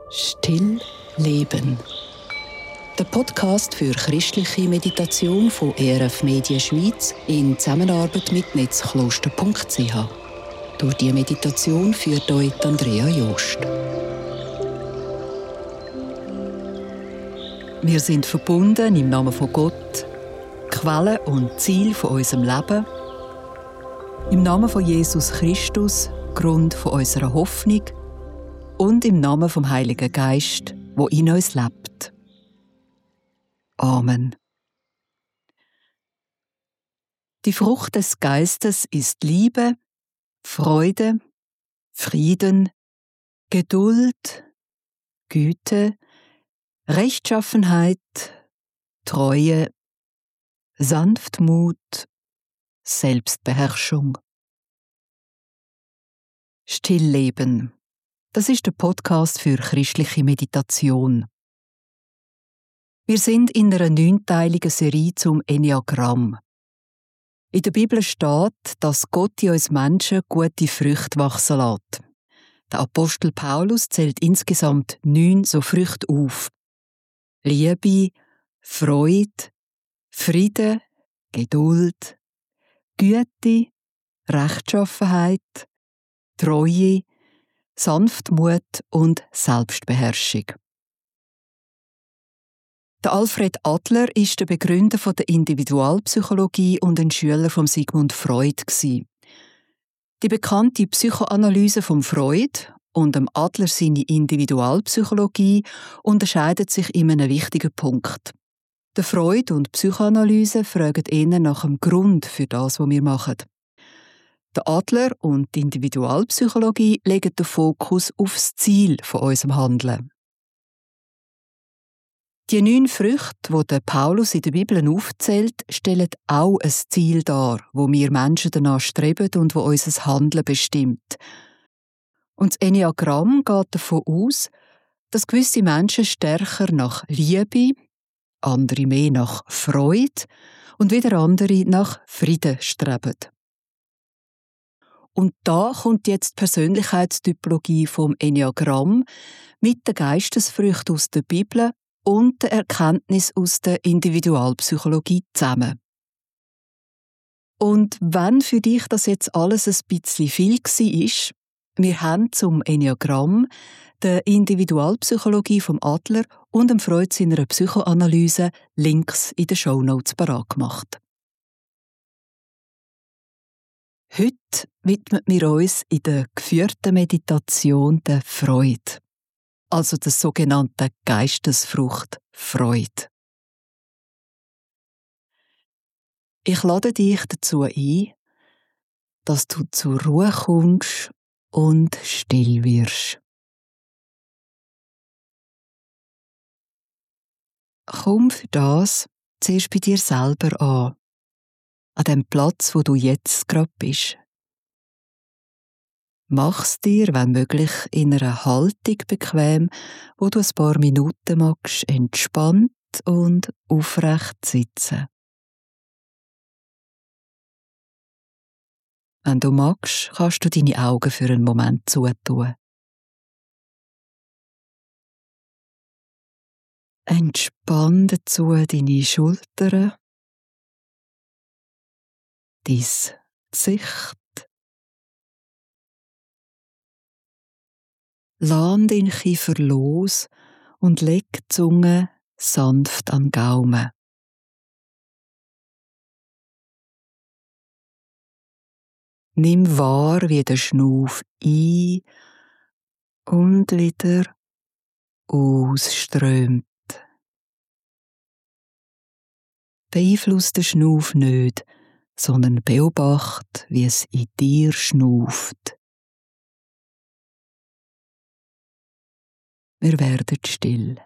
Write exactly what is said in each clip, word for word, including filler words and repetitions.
Still leben. Der Podcast für christliche Meditation von E R F Media Schweiz in Zusammenarbeit mit netzkloster punkt c h. Durch die Meditation führt euch Andrea Jost. Wir sind verbunden im Namen von Gott, Quelle und Ziel von unserem Leben, im Namen von Jesus Christus, Grund von unserer Hoffnung und im Namen vom Heiligen Geist, wo in uns lebt. Amen. Die Frucht des Geistes ist Liebe, Freude, Frieden, Geduld, Güte, Rechtschaffenheit, Treue, Sanftmut, Selbstbeherrschung. Stillleben. Das ist der Podcast für christliche Meditation. Wir sind in einer neunteiligen Serie zum Enneagramm. In der Bibel steht, dass Gott in uns Menschen gute Früchte wachsen lässt. Der Apostel Paulus zählt insgesamt neun so Früchte auf. Liebe, Freude, Friede, Geduld, Güte, Rechtschaffenheit, Treue, Sanftmut und Selbstbeherrschung. Der Alfred Adler ist der Begründer der Individualpsychologie und ein Schüler von Sigmund Freud. Die bekannte Psychoanalyse von Freud und dem Adler seine Individualpsychologie unterscheidet sich in einem wichtigen Punkt. Der Freud und Psychoanalyse fragen eher nach dem Grund für das, was wir machen. Der Adler und die Individualpsychologie legen den Fokus auf das Ziel von unserem Handeln. Die neun Früchte, die der Paulus in der Bibel aufzählt, stellen auch ein Ziel dar, wo wir Menschen danach streben und wo unser Handeln bestimmt. Und das Enneagramm geht davon aus, dass gewisse Menschen stärker nach Liebe, andere mehr nach Freude und wieder andere nach Frieden streben. Und da kommt jetzt die Persönlichkeitstypologie vom Enneagramm mit den Geistesfrüchten aus der Bibel und der Erkenntnis aus der Individualpsychologie zusammen. Und wenn für dich das jetzt alles ein bisschen viel war, wir haben zum Enneagramm, der Individualpsychologie vom Adler und dem Freud seiner Psychoanalyse Links in den Shownotes parat gemacht. Heute widmen wir uns in der geführten Meditation der Freude, also der sogenannten Geistesfrucht Freude. Ich lade dich dazu ein, dass du zur Ruhe kommst und still wirst. Komm für das zuerst bei dir selber an, an dem Platz, wo du jetzt gerade bist. Mach's dir, wenn möglich, in einer Haltung bequem, wo du ein paar Minuten magst, entspannt und aufrecht sitzen. Wenn du magst, kannst du deine Augen für einen Moment zutun. Entspann dazu deine Schultern, dein Gesicht. Lass den Kiefer los und leg die Zunge sanft an den Gaumen. Nimm wahr, wie der Schnuff ein- und wieder ausströmt. Beeinfluss den Schnuff nicht, sondern beobachte, wie es in dir schnuft. Wir werden still.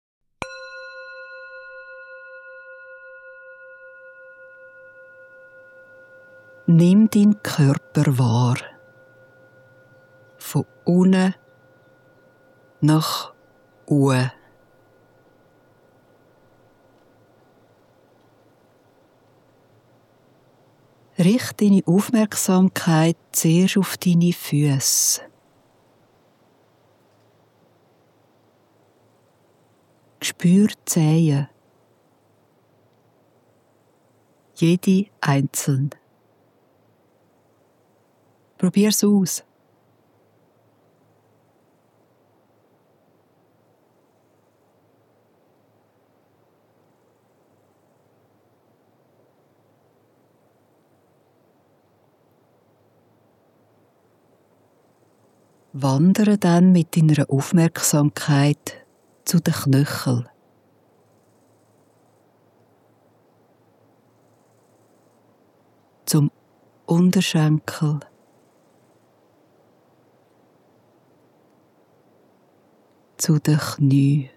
Nimm deinen Körper wahr. Von unten nach oben. Richte deine Aufmerksamkeit zuerst auf deine Füße. Spür die Zehen. Jede einzeln. Probier's aus. Wandere dann mit deiner Aufmerksamkeit zu den Knöcheln. Zum Unterschenkel. Zu den Knien.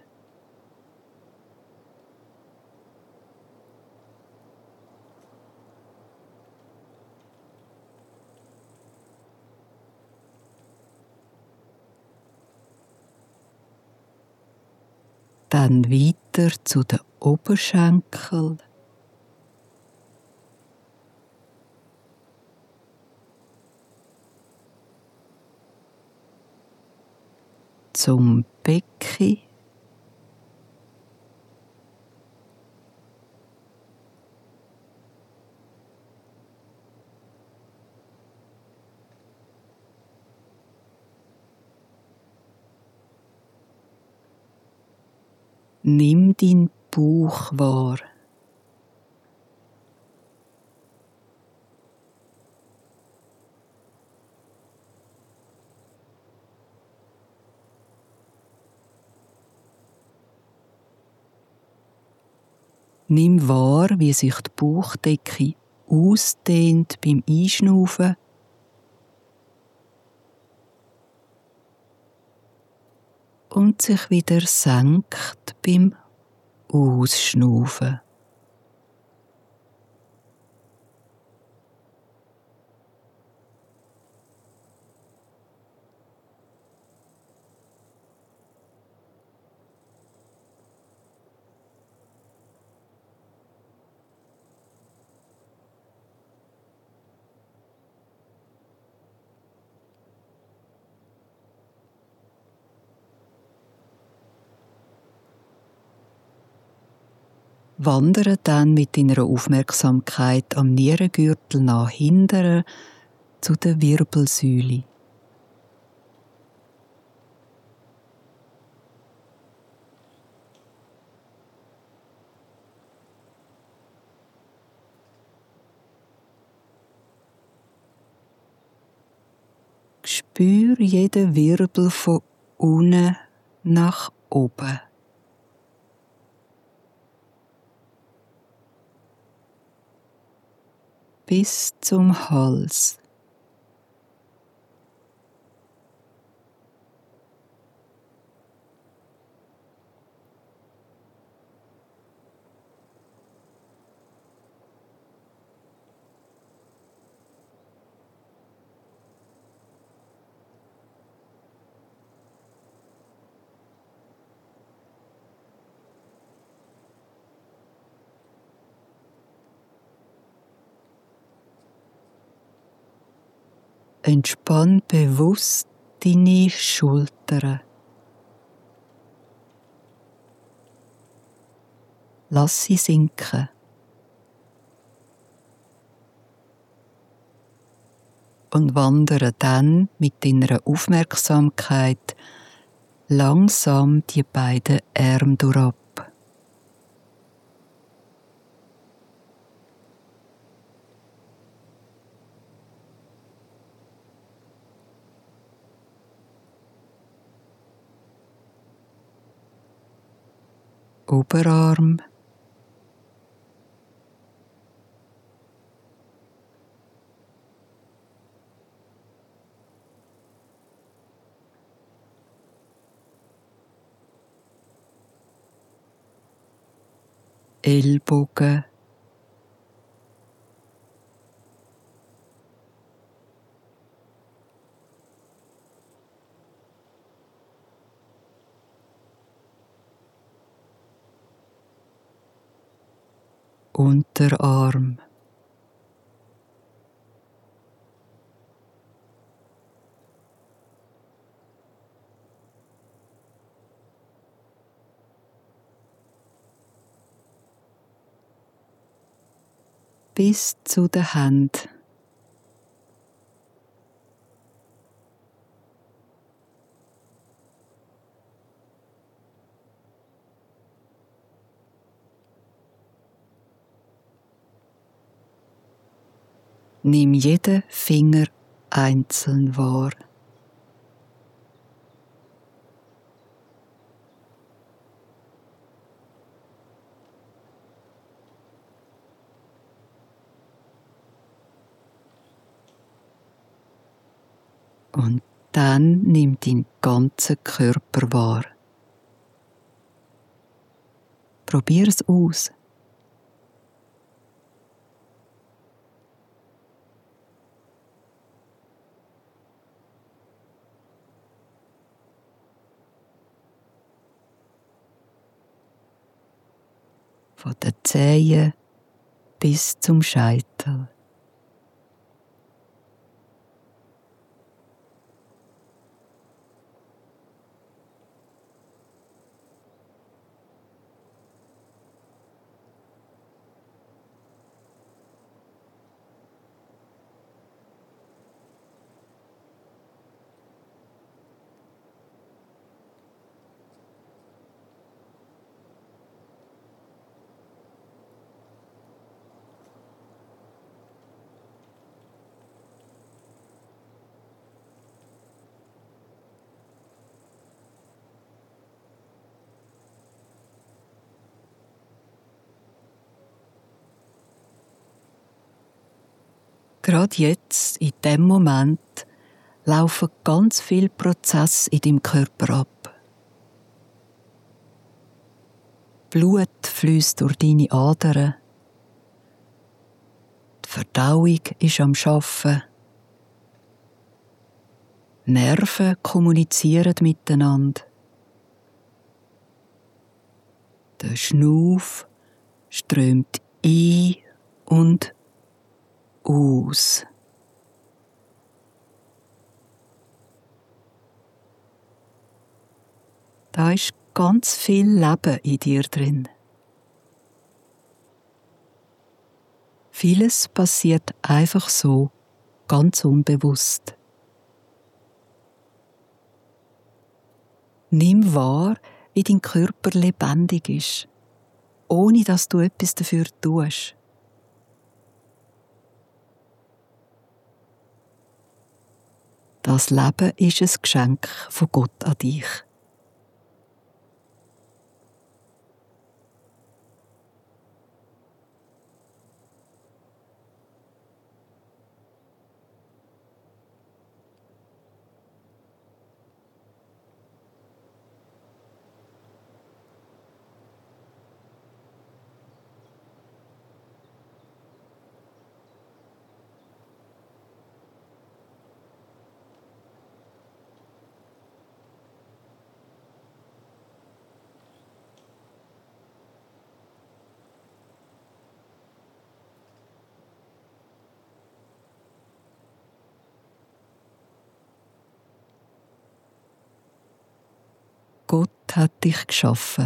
Dann weiter zu den Oberschenkeln. Zum Becken. Nimm deinen Bauch wahr. Nimm wahr, wie sich die Bauchdecke ausdehnt beim Einschnaufen und sich wieder senkt beim Ausschnaufen. Wandere dann mit deiner Aufmerksamkeit am Nierengürtel nach hinten zu der Wirbelsäule. Spür jeden Wirbel von unten nach oben. Bis zum Hals. Entspann bewusst deine Schultern. Lass sie sinken. Und wandere dann mit deiner Aufmerksamkeit langsam die beiden Arme durchab. Oberarm, Ellbogen, Unterarm, bis zu den Händen. Nimm jeden Finger einzeln wahr. Und dann nimm deinen ganzen Körper wahr. Probier es aus. Von den Zehen bis zum Scheitel. Gerade jetzt, in dem Moment, laufen ganz viele Prozesse in deinem Körper ab. Blut fließt durch deine Adern. Die Verdauung ist am Arbeiten. Nerven kommunizieren miteinander. Der Schnuff strömt ein und aus. Da ist ganz viel Leben in dir drin. Vieles passiert einfach so, ganz unbewusst. Nimm wahr, wie dein Körper lebendig ist, ohne dass du etwas dafür tust. Das Leben ist ein Geschenk von Gott an dich. Gott hat dich geschaffen.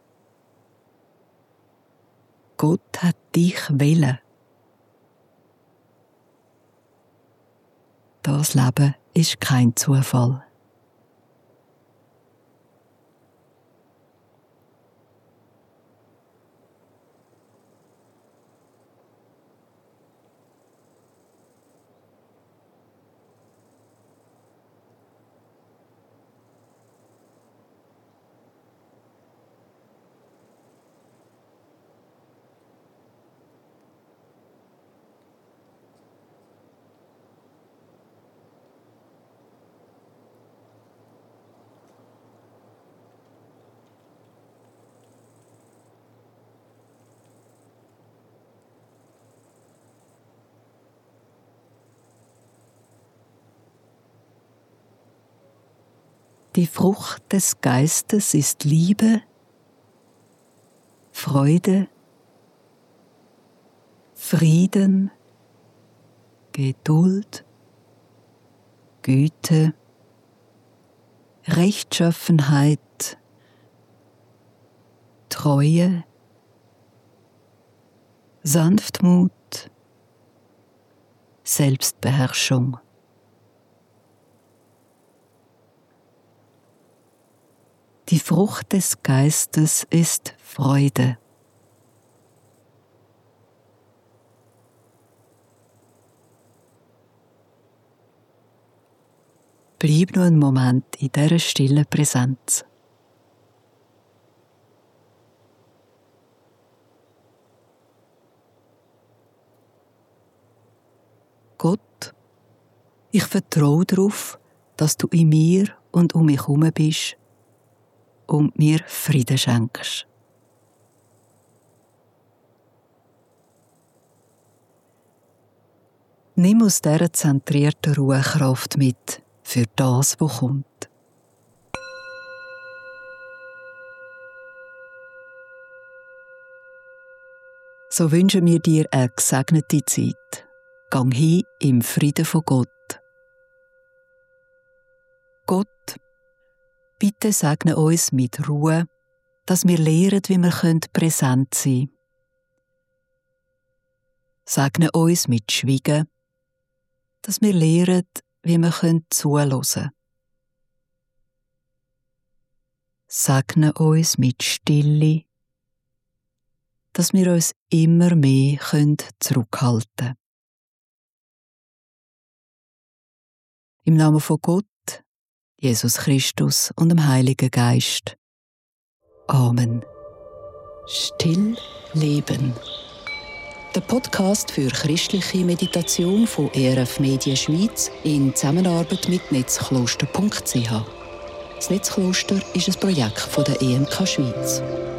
Gott hat dich wählen. Das Leben ist kein Zufall. Die Frucht des Geistes ist Liebe, Freude, Frieden, Geduld, Güte, Rechtschaffenheit, Treue, Sanftmut, Selbstbeherrschung. Die Frucht des Geistes ist Freude. Bleib nur einen Moment in dieser stillen Präsenz. Gott, ich vertraue darauf, dass du in mir und um mich herum bist und mir Frieden schenkst. Nimm aus dieser zentrierten Ruhekraft mit für das, was kommt. So wünschen wir dir eine gesegnete Zeit. Gang hin im Frieden von Gott. Gott, bitte segne uns mit Ruhe, dass wir lernen, wie wir präsent sein können. Segne uns mit Schweigen, dass wir lernen, wie wir zuhören können. Segne uns mit Stille, dass wir uns immer mehr zurückhalten können. Im Namen von Gott, Jesus Christus und dem Heiligen Geist. Amen. Still leben. Der Podcast für christliche Meditation von E R F Media Schweiz in Zusammenarbeit mit netzkloster punkt c h. Das Netzkloster ist ein Projekt von der E M K Schweiz.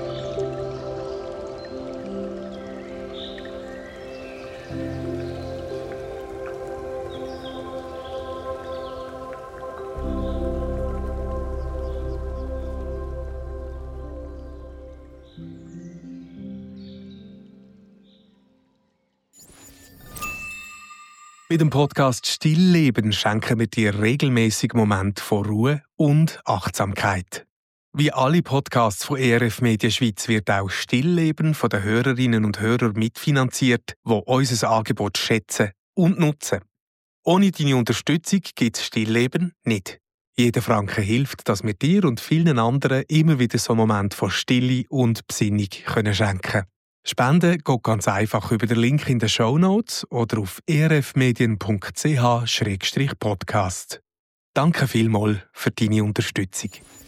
Mit dem Podcast Stillleben schenken wir dir regelmäßig Momente von Ruhe und Achtsamkeit. Wie alle Podcasts von E R F Media Schweiz wird auch Stillleben von den Hörerinnen und Hörern mitfinanziert, die unser Angebot schätzen und nutzen. Ohne deine Unterstützung gibt es Stillleben nicht. Jeder Franken hilft, dass wir dir und vielen anderen immer wieder so einen Moment von Stille und Besinnung können schenken können. Spenden geht ganz einfach über den Link in den Shownotes oder auf e r f medien punkt c h slash podcast. Danke vielmals für deine Unterstützung.